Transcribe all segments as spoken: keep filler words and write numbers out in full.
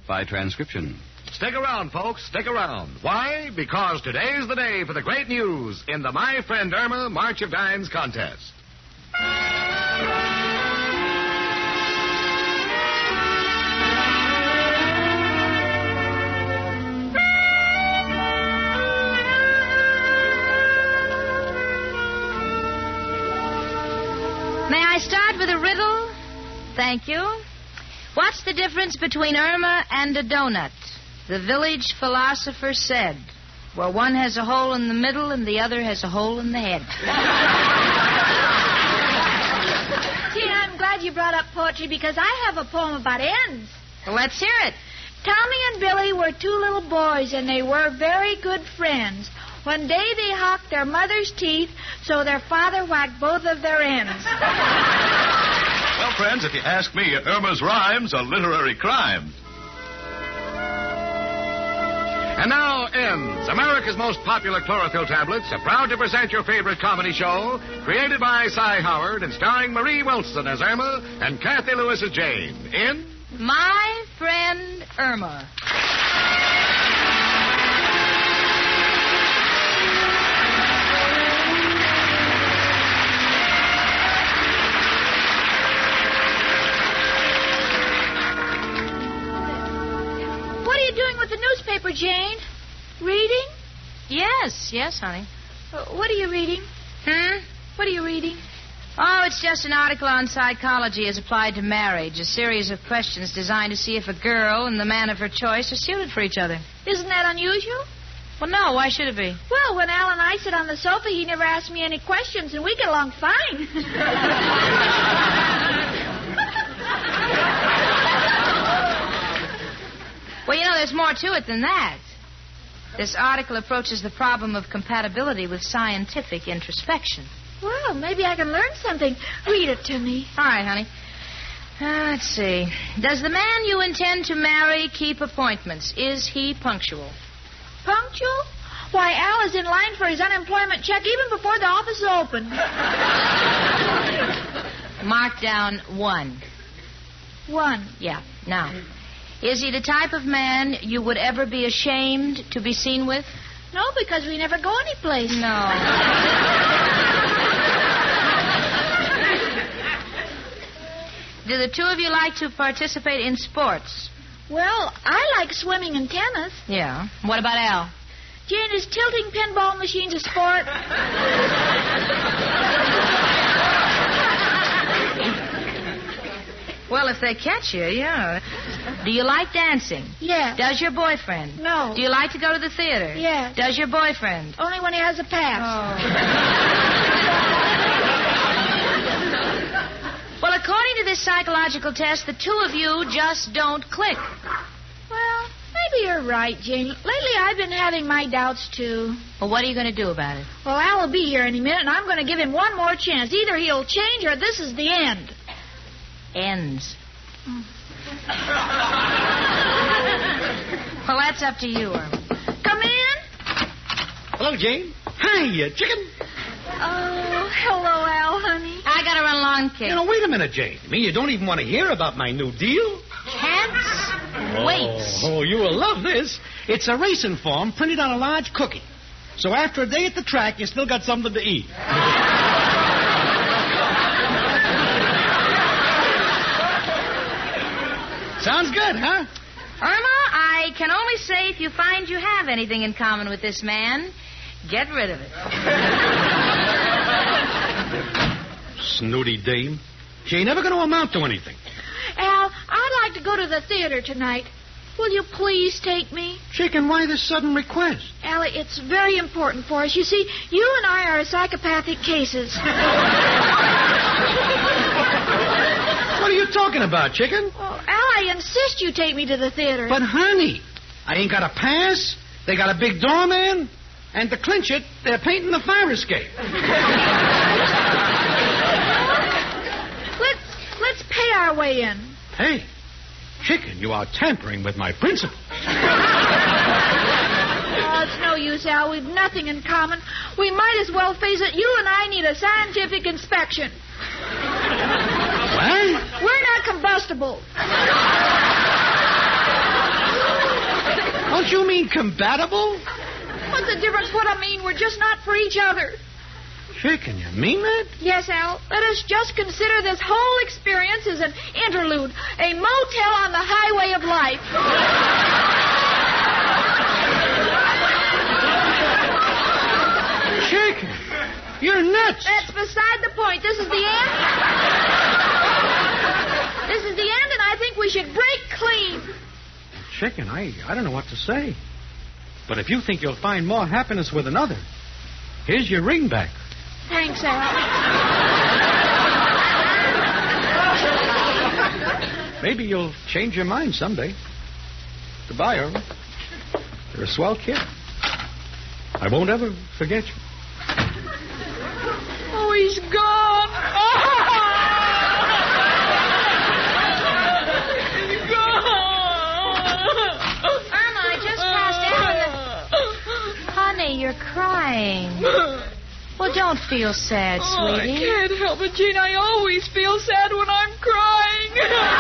by transcription. Stick around, folks. Stick around. Why? Because today's the day for the great news in the My Friend Irma March of Dimes contest. May I start with a riddle? Thank you. What's the difference between Irma and a donut? The village philosopher said. Well, one has a hole in the middle and the other has a hole in the head. Gee, I'm glad you brought up poetry because I have a poem about ends. Well, let's hear it. Tommy and Billy were two little boys, and they were very good friends. One day they hawked their mother's teeth, so their father whacked both of their ends. Well, friends, if you ask me, Irma's rhymes are literary crimes. And now ends America's most popular chlorophyll tablets, are proud to present your favorite comedy show, created by Cy Howard and starring Marie Wilson as Irma and Kathy Lewis as Jane, in My Friend Irma. Newspaper, Jane. Reading? Yes, yes, honey. Uh, what are you reading? Hmm? What are you reading? Oh, it's just an article on psychology as applied to marriage. A series of questions designed to see if a girl and the man of her choice are suited for each other. Isn't that unusual? Well, no. Why should it be? Well, when Al and I sit on the sofa, he never asks me any questions, and we get along fine. Well, you know, there's more to it than that. This article approaches the problem of compatibility with scientific introspection. Well, maybe I can learn something. Read it to me. All right, honey. Uh, let's see. Does the man you intend to marry keep appointments? Is he punctual? Punctual? Why, Al is in line for his unemployment check even before the office is open. Mark down one. One? Yeah. Now, is he the type of man you would ever be ashamed to be seen with? No, because we never go anyplace. No. Do the two of you like to participate in sports? Well, I like swimming and tennis. Yeah. What about Al? Jane, is tilting pinball machines a sport? Well, if they catch you, yeah. Do you like dancing? Yeah. Does your boyfriend? No. Do you like to go to the theater? Yeah. Does your boyfriend? Only when he has a pass. Oh. Well, according to this psychological test, the two of you just don't click. Well, maybe you're right, Jane. Lately, I've been having my doubts, too. Well, what are you going to do about it? Well, Al will be here any minute, and I'm going to give him one more chance. Either he'll change or this is the end. Ends. Well, that's up to you, Irma. Come in. Hello, Jane. Hi, uh, chicken. Oh, hello, Al, honey. I got to run along, kid. You know, wait a minute, Jane. You mean you don't even want to hear about my new deal? Can't wait. Oh, you will love this. It's a racing form printed on a large cookie. So after a day at the track, you still got something to eat. Sounds good, huh? Irma, I can only say if you find you have anything in common with this man, get rid of it. Snooty dame. She ain't never going to amount to anything. Al, I'd like to go to the theater tonight. Will you please take me? Chicken, why this sudden request? Allie, it's very important for us. You see, you and I are psychopathic cases. What are you talking about, chicken? Oh, Al, I insist you take me to the theater. But, honey, I ain't got a pass. They got a big doorman. And to clinch it, they're painting the fire escape. let's, let's pay our way in. Hey, chicken, you are tampering with my principles. Oh, it's no use, Al. We've nothing in common. We might as well face it. You and I need a scientific inspection. What? We're not combustible. incompatible? What's the difference? What I mean, we're just not for each other. Chicken, you mean that? Yes, Al. Let us just consider this whole experience as an interlude, a motel on the highway of life. Chicken, you're nuts. That's beside the point. This is the end. This is the end, and I think we should break clean. Chicken, I, I don't know what to say. But if you think you'll find more happiness with another, here's your ring back. Thanks, Al. Maybe you'll change your mind someday. Goodbye, Earl. You're a swell kid. I won't ever forget you. Oh, he's gone. He's gone. Irma, I just passed out. Honey, you're crying. Well, don't feel sad, Oh, sweetie. I can't help it, Gene. I always feel sad when I'm crying.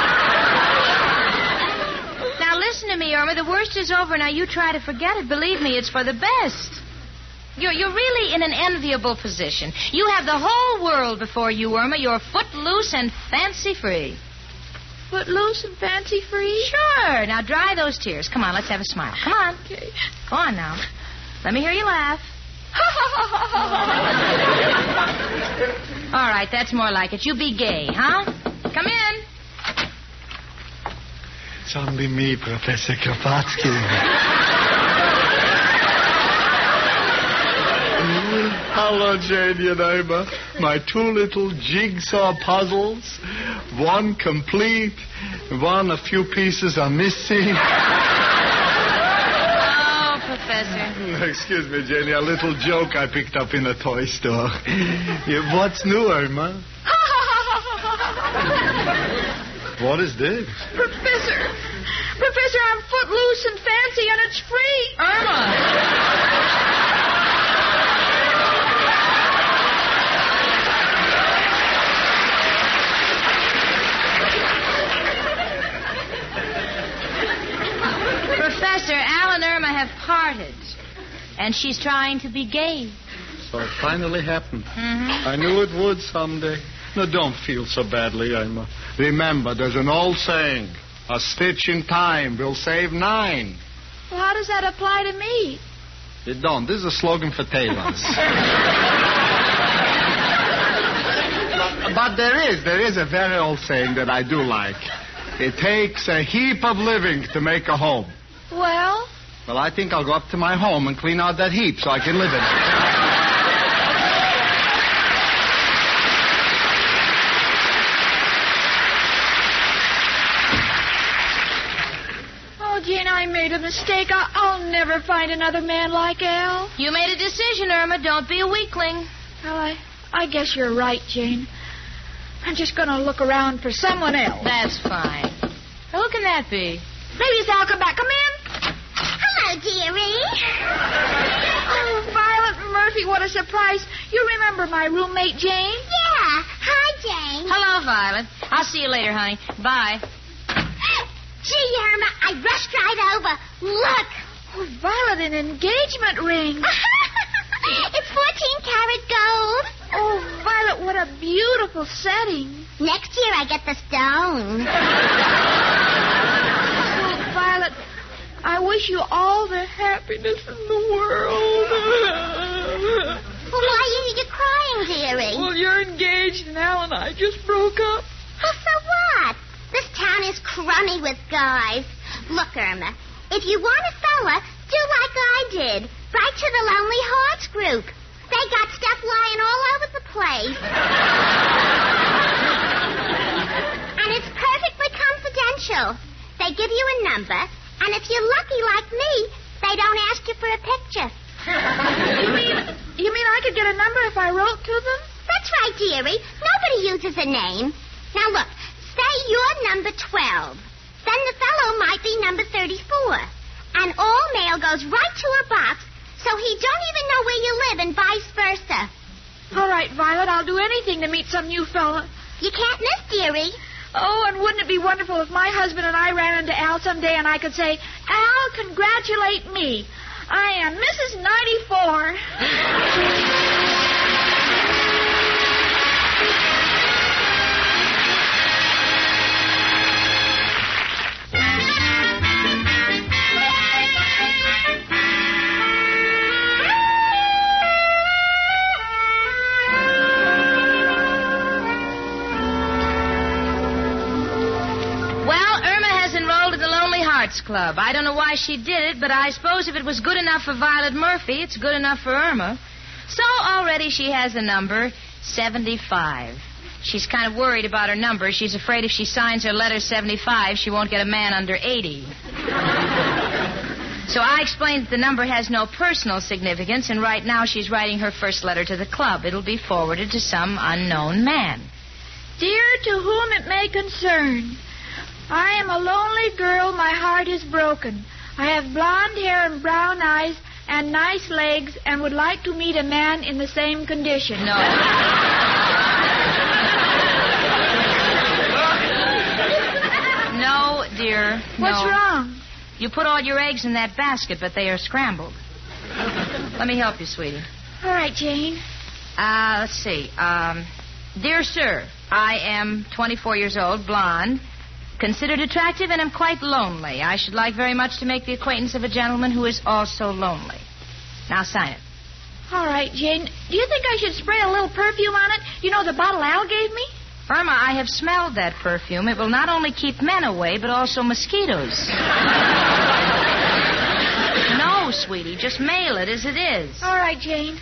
Now, listen to me, Irma. The worst is over. Now, you try to forget it. Believe me, it's for the best. You're, you're really in an enviable position. You have the whole world before you, Irma. You're footloose and fancy-free. Footloose and fancy-free? Sure. Now, dry those tears. Come on, let's have a smile. Come on. Okay. Go on now. Let me hear you laugh. All right, that's more like it. You be gay, huh? Come in. It's only me, Professor Kropotkin. Hello, Janie and Irma. My two little jigsaw puzzles. One complete, one a few pieces are missing. Oh, Professor. Excuse me, Jenny, a little joke I picked up in a toy store. Yeah, what's new, Irma? What is this? Professor. Professor, I'm footloose and fancy, and it's free. Irma. Professor, Al and Irma have parted, and she's trying to be gay. So it finally happened. Mm-hmm. I knew it would someday. No, don't feel so badly, Irma. Remember, there's an old saying, a stitch in time will save nine. Well, how does that apply to me? It don't. This is a slogan for tailors. but, but there is, there is a very old saying that I do like. It takes a heap of living to make a home. Well? Well, I think I'll go up to my home and clean out that heap so I can live in it. Oh, Gene, I made a mistake. I- I'll never find another man like Al. You made a decision, Irma. Don't be a weakling. Well, I, I guess you're right, Jane. I'm just going to look around for someone else. That's fine. Who can that be? Maybe it's Al. Come back. Come in. Hello, dearie. Oh, Violet Murphy, what a surprise. You remember my roommate, Jane? Yeah. Hi, Jane. Hello, Violet. I'll see you later, honey. Bye. Gee, Irma, I rushed right over. Look. Oh, Violet, an engagement ring. It's fourteen karat gold. Oh, Violet, what a beautiful setting. Next year I get the stone. Oh, Violet, I wish you all the happiness in the world. Well, why are you crying, dearie? Well, you're engaged, and Al and I just broke up. Well, so what? This town is crummy with guys. Look, Irma, if you want a fella, do like I did. Write to the Lonely Hearts group. They got stuff lying all over the place. And it's perfectly confidential. They give you a number, and if you're lucky like me, they don't ask you for a picture. You mean, you mean I could get a number if I wrote to them? That's right, dearie. Nobody uses a name. Now, look, say you're number twelve. Then the fellow might be number thirty-four. And all mail goes right to a box, so he don't even know where you live and vice versa. All right, Violet, I'll do anything to meet some new fella. You can't miss, dearie. Oh, and wouldn't it be wonderful if my husband and I ran into Al someday and I could say, Al, congratulate me. I am Missus ninety-four. Club. I don't know why she did it, but I suppose if it was good enough for Violet Murphy, it's good enough for Irma. So already she has the number seventy-five. She's kind of worried about her number. She's afraid if she signs her letter seventy-five, she won't get a man under eighty. So I explained that the number has no personal significance, and right now she's writing her first letter to the club. It'll be forwarded to some unknown man. Dear to whom it may concern, I am a lonely girl, my heart is broken. I have blonde hair and brown eyes and nice legs and would like to meet a man in the same condition. No. No, dear. What's no. wrong? You put all your eggs in that basket, but they are scrambled. Let me help you, sweetie. All right, Jane. Uh, let's see. Um, dear sir, I am twenty-four years old, blonde, considered attractive, and am quite lonely. I should like very much to make the acquaintance of a gentleman who is also lonely. Now sign it. All right, Jane. Do you think I should spray a little perfume on it? You know, the bottle Al gave me? Irma, I have smelled that perfume. It will not only keep men away, but also mosquitoes. No, sweetie, just mail it as it is. All right, Jane.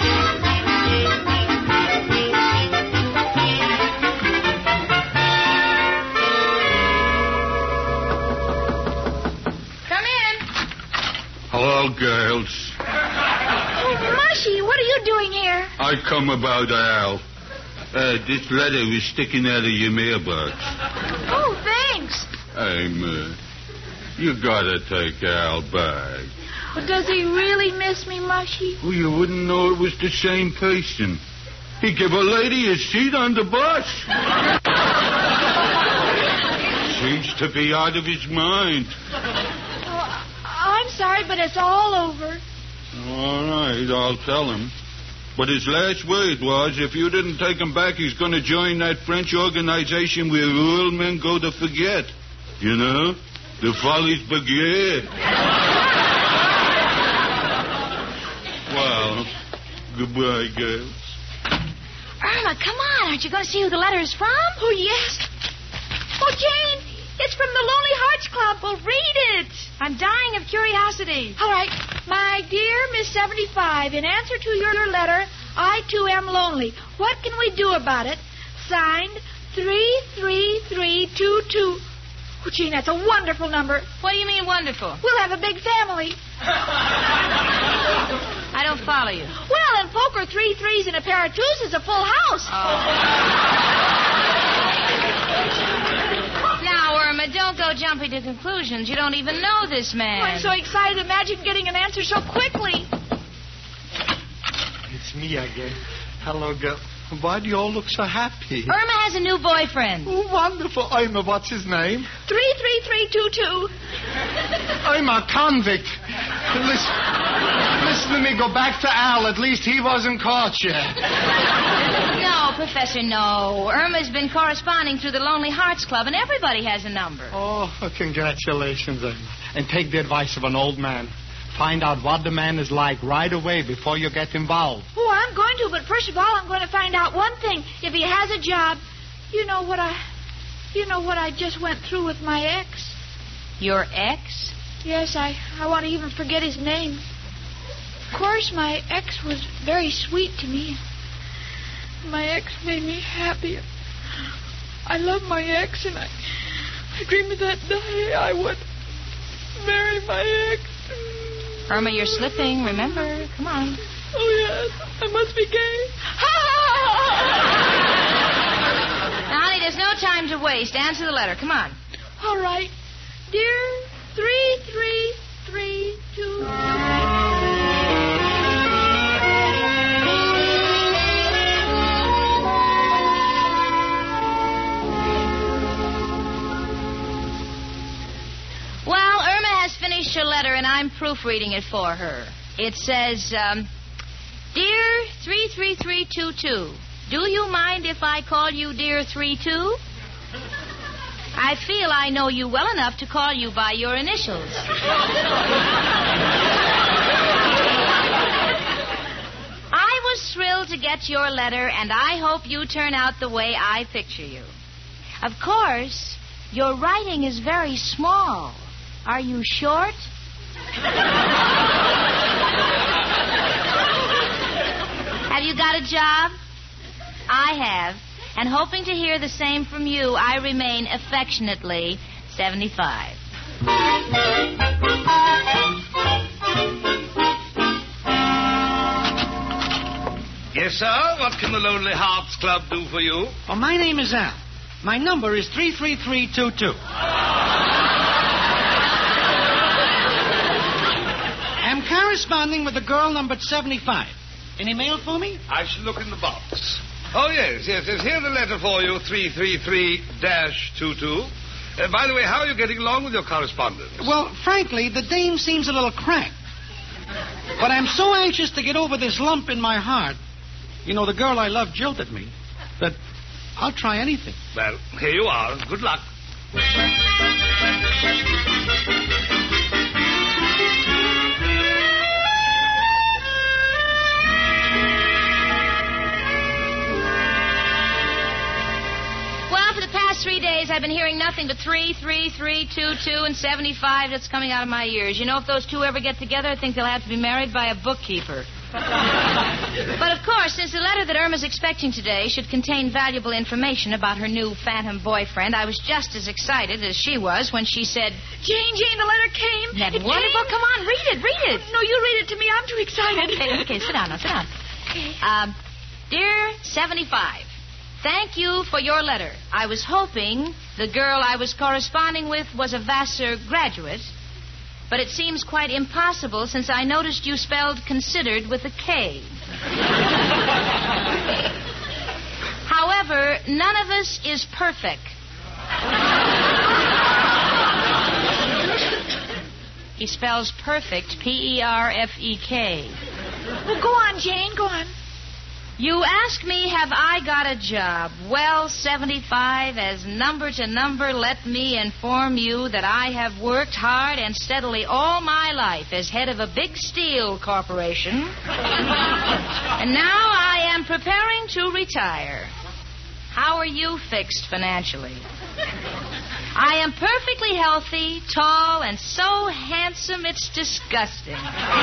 Hello, girls. Oh, Mushy, what are you doing here? I come about Al. Uh, this letter is sticking out of your mailbox. Oh, thanks. I'm, uh, you gotta take Al back. Well, does he really miss me, Mushy? Well, you wouldn't know it was the same person. He gave a lady a seat on the bus. Seems to be out of his mind. I'm sorry, but it's all over. All right, I'll tell him. But his last word was, if you didn't take him back, he's going to join that French organization where all men go to forget. You know? The Folies Bergère. Well, goodbye, girls. Irma, come on. Aren't you going to see who the letter is from? Oh, yes. Oh, Jane, it's from the Lonely Hearts Club. Well, read it. I'm dying of curiosity. All right. My dear Miss seventy-five, in answer to your letter, I, too, am lonely. What can we do about it? Signed, three three three two two. Oh, Gene, that's a wonderful number. What do you mean wonderful? We'll have a big family. I don't follow you. Well, in poker, three threes and a pair of twos is a full house. Oh. Now, Irma, don't go jumping to conclusions. You don't even know this man. Oh, I'm so excited. Imagine getting an answer so quickly. It's me again. Hello, girl. Why do you all look so happy? Irma has a new boyfriend. Oh, wonderful. Irma, what's his name? Three, three, three, two, two. Irma, convict. Listen, listen to me. Go back to Al. At least he wasn't caught yet. No, Professor, no. Irma's been corresponding through the Lonely Hearts Club, and everybody has a number. Oh, congratulations, Irma. And take the advice of an old man. Find out what the man is like right away before you get involved. Oh, I'm going to, but first of all, I'm going to find out one thing. If he has a job, you know what I... You know what I just went through with my ex? Your ex? Yes, I, I want to even forget his name. Of course, my ex was very sweet to me. My ex made me happy. I love my ex, and I, I dreamed that day I would marry my ex. Irma, you're slipping, remember? Come on. Oh, yes. I must be gay. Now, honey, there's no time to waste. Answer the letter. Come on. All right. Dear three three three two. finished her letter, and I'm proofreading it for her. It says, um, Dear three three three two two, do you mind if I call you Dear three two? I feel I know you well enough to call you by your initials. I was thrilled to get your letter, and I hope you turn out the way I picture you. Of course, your writing is very small. Are you short? Have you got a job? I have. And hoping to hear the same from you, I remain affectionately seventy-five. Yes, sir? What can the Lonely Hearts Club do for you? Oh, my name is Al. My number is three three three two two. I'm corresponding with a girl numbered seventy-five. Any mail for me? I shall look in the box. Oh, yes, yes, yes. Here's a letter for you, three three three dash two two. Uh, by the way, how are you getting along with your correspondence? Well, frankly, the dame seems a little cracked. But I'm so anxious to get over this lump in my heart. You know, the girl I love jilted me. That I'll try anything. Well, here you are. Good luck. Three days I've been hearing nothing but three, three, three, two, two, and seventy-five that's coming out of my ears. You know, if those two ever get together, I think they'll have to be married by a bookkeeper. But, of course, since the letter that Irma's expecting today should contain valuable information about her new phantom boyfriend, I was just as excited as she was when she said, Jane, Jane, the letter came. That it wonderful. Came. Come on, read it, read it. No, you read it to me. I'm too excited. Okay, okay, sit down now, sit down. Okay. Um, Dear seventy-five, thank you for your letter. I was hoping the girl I was corresponding with was a Vassar graduate, but it seems quite impossible since I noticed you spelled considered with a K. However, none of us is perfect. He spells perfect, P E R F E K. Well, go on, Jane, go on. You ask me, have I got a job? Well, seventy-five, as number to number, let me inform you that I have worked hard and steadily all my life as head of a big steel corporation. And now I am preparing to retire. How are you fixed financially? I am perfectly healthy, tall, and so handsome it's disgusting.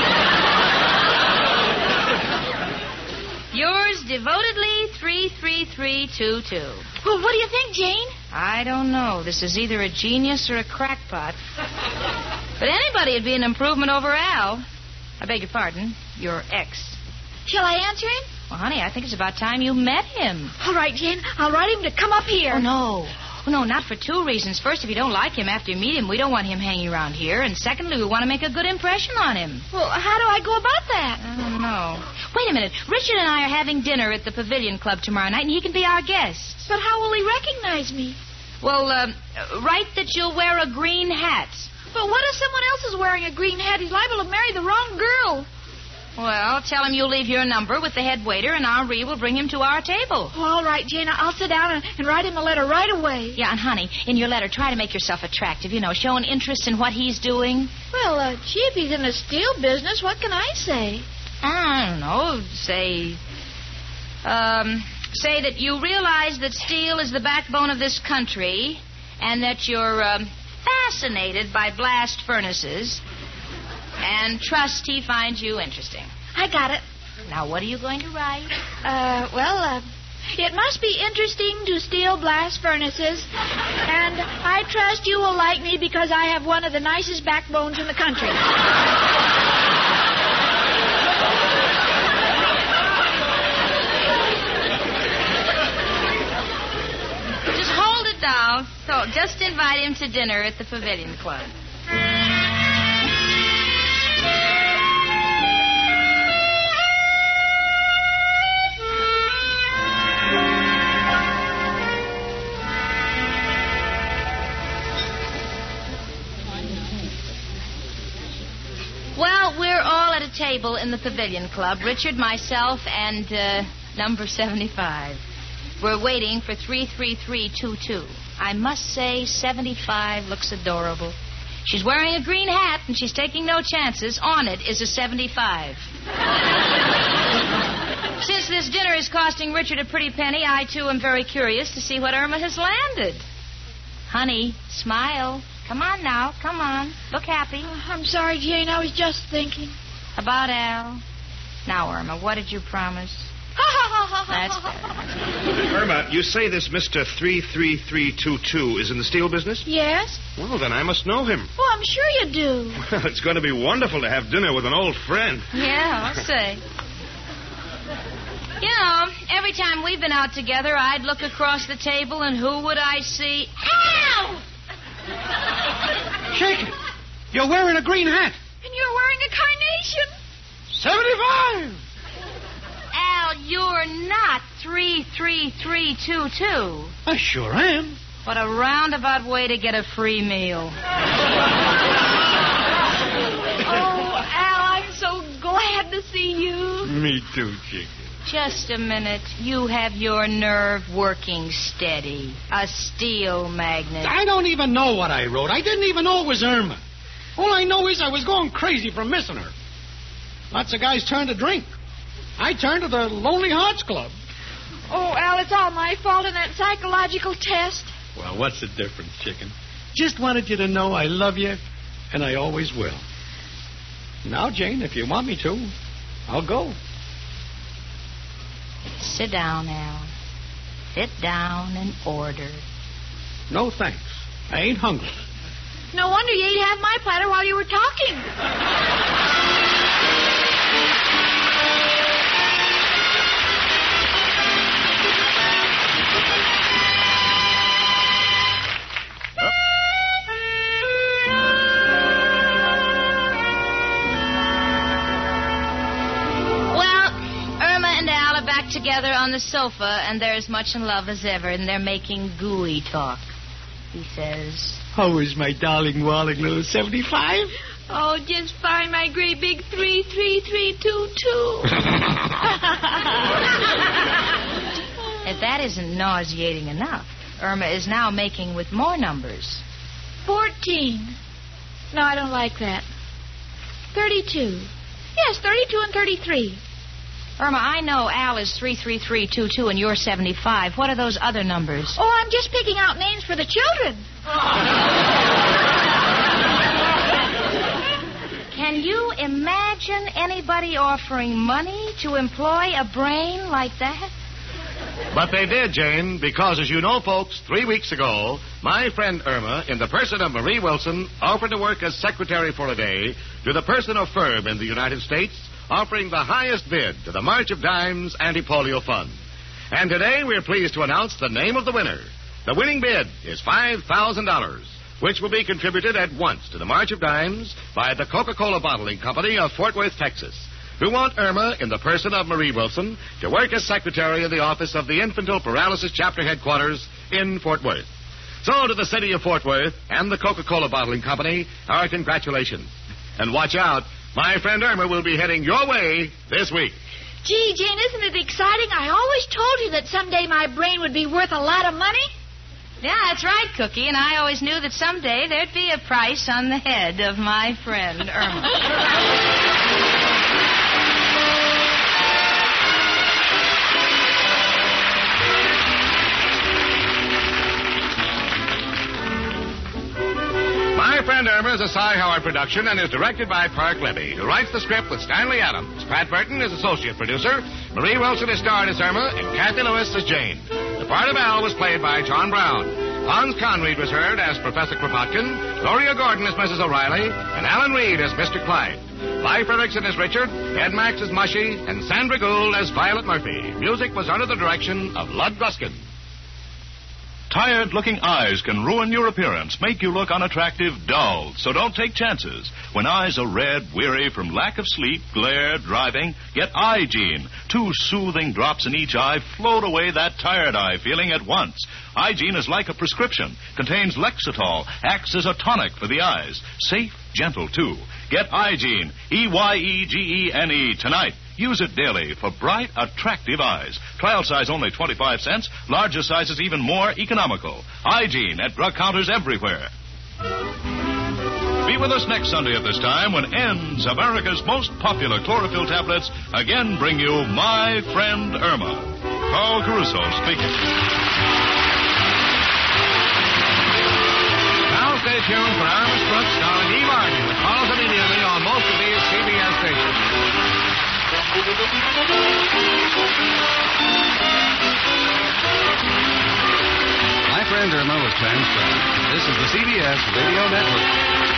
Yours devotedly, three three three two two. Well, what do you think, Jane? I don't know. This is either a genius or a crackpot. But anybody would be an improvement over Al. I beg your pardon, your ex. Shall I answer him? Well, honey, I think it's about time you met him. All right, Jane. I'll write him to come up here. Oh, no. Oh, no, not for two reasons. First, if you don't like him after you meet him, we don't want him hanging around here. And secondly, we want to make a good impression on him. Well, how do I go about that? I don't know. Wait a minute. Richard and I are having dinner at the Pavilion Club tomorrow night, and he can be our guest. But how will he recognize me? Well, uh, write that you'll wear a green hat. But what if someone else is wearing a green hat? He's liable to marry the wrong girl. Well, tell him you'll leave your number with the head waiter, and Henri will bring him to our table. Oh, all right, Jane. I'll sit down and, and write him a letter right away. Yeah, and, honey, in your letter, try to make yourself attractive. You know, show an interest in what he's doing. Well, uh, gee, if he's in the steel business, what can I say? I don't know. Say, um, say that you realize that steel is the backbone of this country, and that you're um, fascinated by blast furnaces, and trust he finds you interesting. I got it. Now, what are you going to write? Uh, well, uh, it must be interesting to steel blast furnaces, and I trust you will like me because I have one of the nicest backbones in the country. Just hold it down. So, just invite him to dinner at the Pavilion Club. a table in the Pavilion Club. Richard, myself, and uh, number seventy-five. We're waiting for three three three two two. I must say, seventy-five looks adorable. She's wearing a green hat, and she's taking no chances. On it is a seventy-five. Since this dinner is costing Richard a pretty penny, I, too, am very curious to see what Irma has landed. Honey, smile. Come on now. Come on. Look happy. Oh, I'm sorry, Jane. I was just thinking. About Al. Now, Irma, what did you promise? That's better. Irma, you say this Mister three three three two two is in the steel business? Yes? Well, then I must know him. Oh, I'm sure you do. Well, it's going to be wonderful to have dinner with an old friend. Yeah, I'll say. You know, every time we've been out together, I'd look across the table, and who would I see? Ow! Shake it. You're wearing a green hat. And you're wearing a carnation. seventy-five. Al, you're not three three three two two. I sure am. What a roundabout way to get a free meal. Oh, Al, I'm so glad to see you. Me too, Chicken. Just a minute. You have your nerve working steady. A steel magnet. I don't even know what I wrote. I didn't even know it was Irma. All I know is I was going crazy from missing her. Lots of guys turn to drink. I turned to the Lonely Hearts Club. Oh, Al, it's all my fault in that psychological test. Well, what's the difference, Chicken? Just wanted you to know I love you, and I always will. Now, Jane, if you want me to, I'll go. Sit down, Al. Sit down and order. No, thanks. I ain't hungry. No wonder you ate half my platter while you were talking. Together on the sofa, and they're as much in love as ever, and they're making gooey talk. He says, How is my darling, walling little seventy-five? Oh, just fine, my great big three, three, three, two, two. If that isn't nauseating enough, Irma is now making with more numbers. Fourteen. No, I don't like that. Thirty-two. Yes, thirty-two and thirty-three. Irma, I know Al is three three three two two and you're seventy-five. What are those other numbers? Oh, I'm just picking out names for the children. Can you imagine anybody offering money to employ a brain like that? But they did, Jane, because, as you know, folks, three weeks ago, my friend Irma, in the person of Marie Wilson, offered to work as secretary for a day to the person of firm in the United States, offering the highest bid to the March of Dimes Anti-Polio Fund. And today we're pleased to announce the name of the winner. The winning bid is five thousand dollars, which will be contributed at once to the March of Dimes by the Coca-Cola Bottling Company of Fort Worth, Texas, who want Irma, in the person of Marie Wilson, to work as secretary in the office of the Infantile Paralysis Chapter Headquarters in Fort Worth. So to the city of Fort Worth and the Coca-Cola Bottling Company, our congratulations. And watch out. My friend Irma will be heading your way this week. Gee, Jane, isn't it exciting? I always told you that someday my brain would be worth a lot of money. Yeah, that's right, Cookie, and I always knew that someday there'd be a price on the head of my friend Irma. My Friend Irma is a Cy Howard production and is directed by Park Levy, who writes the script with Stanley Adams. Pat Burton is associate producer. Marie Wilson is starred as Irma, and Kathy Lewis as Jane. The part of Al was played by John Brown. Hans Conried was heard as Professor Kropotkin, Gloria Gordon as Missus O'Reilly, and Alan Reed as Mister Clyde. Leif Erikson as Richard, Ed Max as Mushy, and Sandra Gould as Violet Murphy. Music was under the direction of Lud Gruskin. Tired-looking eyes can ruin your appearance, make you look unattractive, dull. So don't take chances. When eyes are red, weary from lack of sleep, glare, driving, get Eye-Gene. Two soothing drops in each eye float away that tired eye feeling at once. Eye-Gene is like a prescription, contains Lexitol, acts as a tonic for the eyes. Safe, gentle, too. Get Eyegene, E Y E G E N E, tonight. Use it daily for bright, attractive eyes. Trial size only twenty-five cents. Larger sizes even more economical. Eyegene at drug counters everywhere. Be with us next Sunday at this time when N's, America's most popular chlorophyll tablets, again bring you My Friend Irma. Carl Caruso speaking. Now stay tuned for Irma Brooks starring Eve Arden, which follows immediately on most of these C B S stations. My Friend Irma was transcribed. This is the C B S Radio Network.